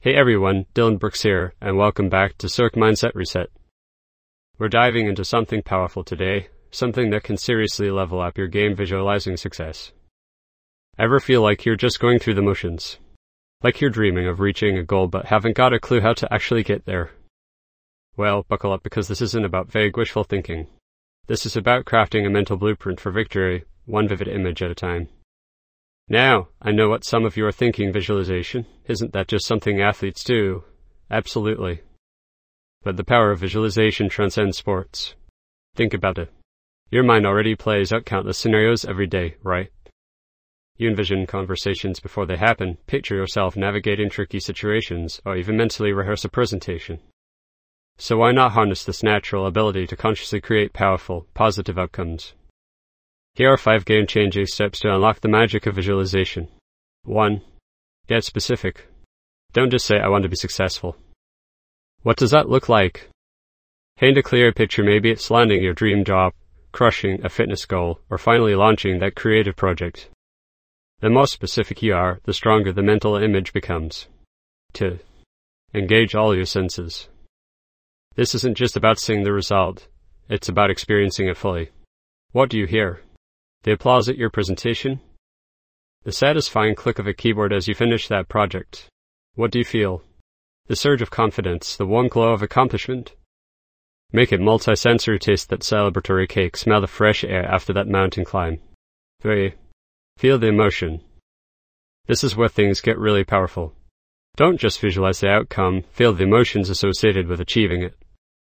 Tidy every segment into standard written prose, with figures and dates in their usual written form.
Hey everyone, Dylan Brooks here, and welcome back to Cirque Mindset Reset. We're diving into something powerful today, something that can seriously level up your game visualizing success. Ever feel like you're just going through the motions? Like you're dreaming of reaching a goal but haven't got a clue how to actually get there? Well, buckle up because this isn't about vague wishful thinking. This is about crafting a mental blueprint for victory, one vivid image at a time. Now, I know what some of you are thinking: visualization. Isn't that just something athletes do? Absolutely. But the power of visualization transcends sports. Think about it. Your mind already plays out countless scenarios every day, right? You envision conversations before they happen, picture yourself navigating tricky situations, or even mentally rehearse a presentation. So why not harness this natural ability to consciously create powerful, positive outcomes? Here are 5 game-changing steps to unlock the magic of visualization. 1. Get specific. Don't just say, "I want to be successful." What does that look like? Paint a clear picture. Maybe it's landing your dream job, crushing a fitness goal, or finally launching that creative project. The more specific you are, the stronger the mental image becomes. 2. Engage all your senses. This isn't just about seeing the result, it's about experiencing it fully. What do you hear? The applause at your presentation? The satisfying click of a keyboard as you finish that project? What do you feel? The surge of confidence, the warm glow of accomplishment? Make it multi-sensory. Taste that celebratory cake, smell the fresh air after that mountain climb. 3. Feel the emotion. This is where things get really powerful. Don't just visualize the outcome, feel the emotions associated with achieving it.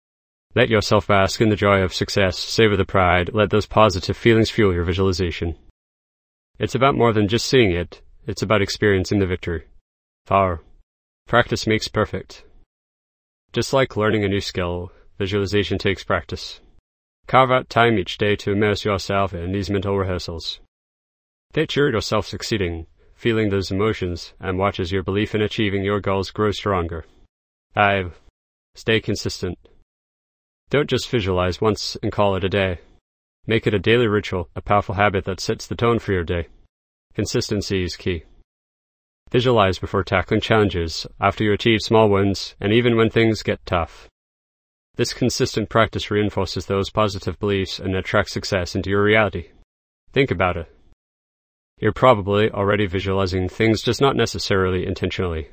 Let yourself bask in the joy of success, savor the pride, let those positive feelings fuel your visualization. It's about more than just seeing it, it's about experiencing the victory. 4. Practice makes perfect. Just like learning a new skill, visualization takes practice. Carve out time each day to immerse yourself in these mental rehearsals. Picture yourself succeeding, feeling those emotions, and watch as your belief in achieving your goals grows stronger. 5. Stay consistent. Don't just visualize once and call it a day. Make it a daily ritual, a powerful habit that sets the tone for your day. Consistency is key. Visualize before tackling challenges, after you achieve small wins, and even when things get tough. This consistent practice reinforces those positive beliefs and attracts success into your reality. Think about it. You're probably already visualizing things, just not necessarily intentionally.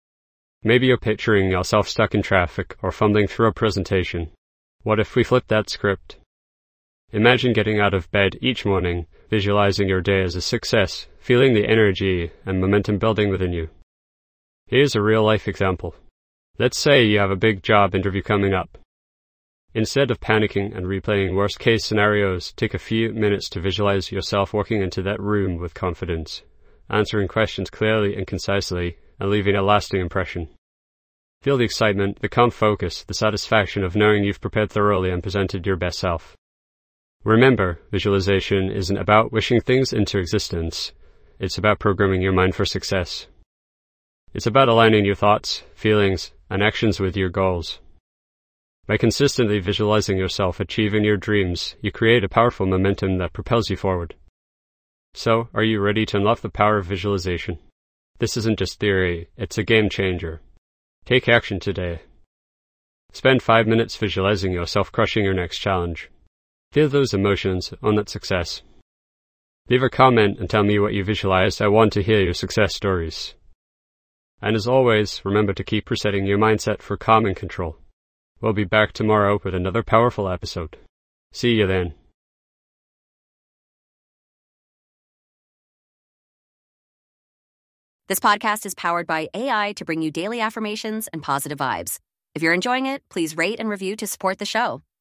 Maybe you're picturing yourself stuck in traffic or fumbling through a presentation. What if we flipped that script? Imagine getting out of bed each morning, visualizing your day as a success, feeling the energy and momentum building within you. Here's a real-life example. Let's say you have a big job interview coming up. Instead of panicking and replaying worst-case scenarios, take a few minutes to visualize yourself walking into that room with confidence, answering questions clearly and concisely, and leaving a lasting impression. Feel the excitement, the calm focus, the satisfaction of knowing you've prepared thoroughly and presented your best self. Remember, visualization isn't about wishing things into existence. It's about programming your mind for success. It's about aligning your thoughts, feelings, and actions with your goals. By consistently visualizing yourself achieving your dreams, you create a powerful momentum that propels you forward. So, are you ready to unlock the power of visualization? This isn't just theory, it's a game changer. Take action today. Spend 5 minutes visualizing yourself crushing your next challenge. Feel those emotions, own that success. Leave a comment and tell me what you visualized. I want to hear your success stories. And as always, remember to keep resetting your mindset for calm and control. We'll be back tomorrow with another powerful episode. See you then. This podcast is powered by AI to bring you daily affirmations and positive vibes. If you're enjoying it, please rate and review to support the show.